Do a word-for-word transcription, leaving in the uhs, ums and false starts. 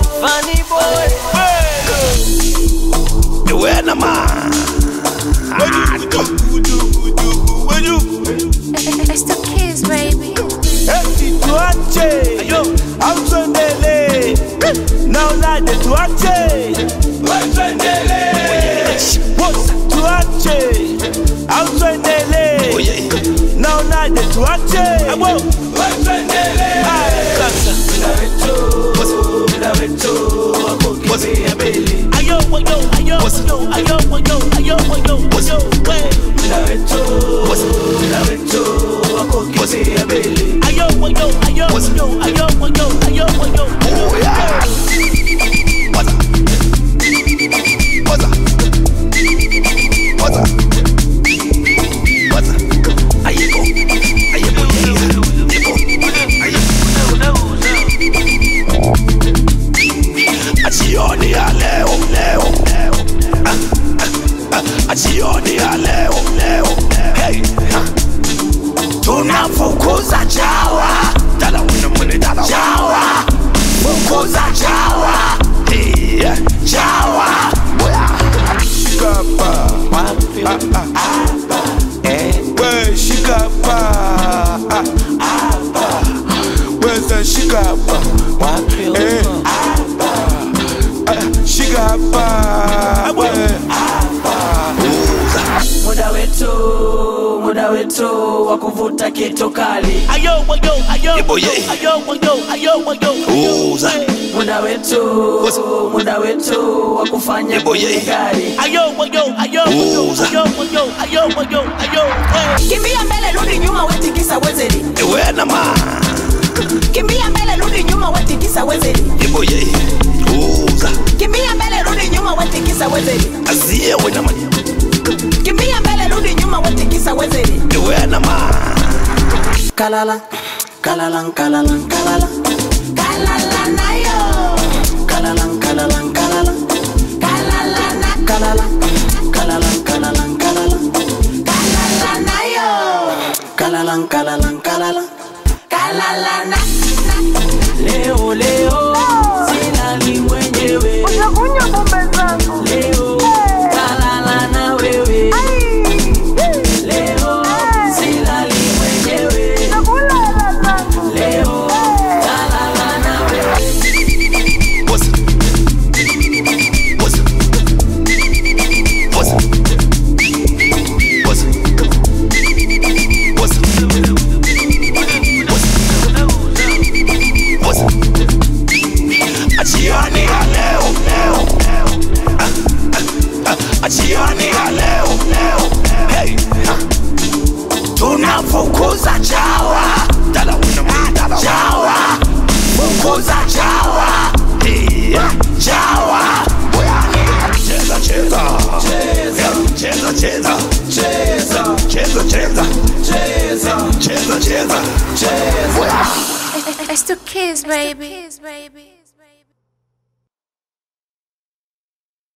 Funny boy. The way na man. It's the kids, baby. Eti tuache, ayo, ausondele. Now like the tuache, ausondele. Tuache, ausondele. Now like the tuache, abo, ausondele. Ayo, ayo, ayo, ayo, ayo, ayo, ayo, ayo, tunafukuza chawa, dada wina mwene dada chawa, fukuza chawa, hey, chawa, shikapa, ah ah, eh, we shikapa, ah ah, where's the shikapa, eh, ah, shikapa, we, Muda wetu, muda wetu wakuvuta kitu kali. ayo, ayo, ayo, ayo, ayo, ayo, ayo, uza. Muda wetu, muda wetu wakufanya gari. Ayo, ayo, ayo, uza. ayo, ayo, ayo, ayo, ayo, Kimbia mbele rudi nyuma wetikisa wezeri. Ewe na ma. Kimbia mbele rudi nyuma wetikisa wezeri. Eboye, uza. Kimbia mbele rudi nyuma wetikisa wezeri. Azie we na ma. Kimbia mbele rudi nyuma wetikisa wezeri. Ewe na ma. Kalala, kalala, kalala, kalala. Kalala na yo. Kalala, kalala, kalala. Kalala na kalala. Kalala, kalala, kalala. Kalala na yo. Kalala, kalala, kalala. Kalala na. Leo, leo. Silali mwenyewe. Utakunywa pombe zangu. Leo. Kalala na wewe. Leo. Silali mwenyewe. Nakula hela zangu. Leo. Kalala na wewe. What's it? What's it? What's it? What's it? What's it? What's it? Achiani ya leo, leo. Ah, ah, ah. Achiani ya leo, leo. Hey, ah. Tunafukuza chawa, dada wina mwini dada chawa, fukuza chawa, hey, chawa. Cheza, cheza, cheza, cheza, cheza, cheza, cheza, cheza, cheza, cheza, cheza, cheza. It's the kids, baby.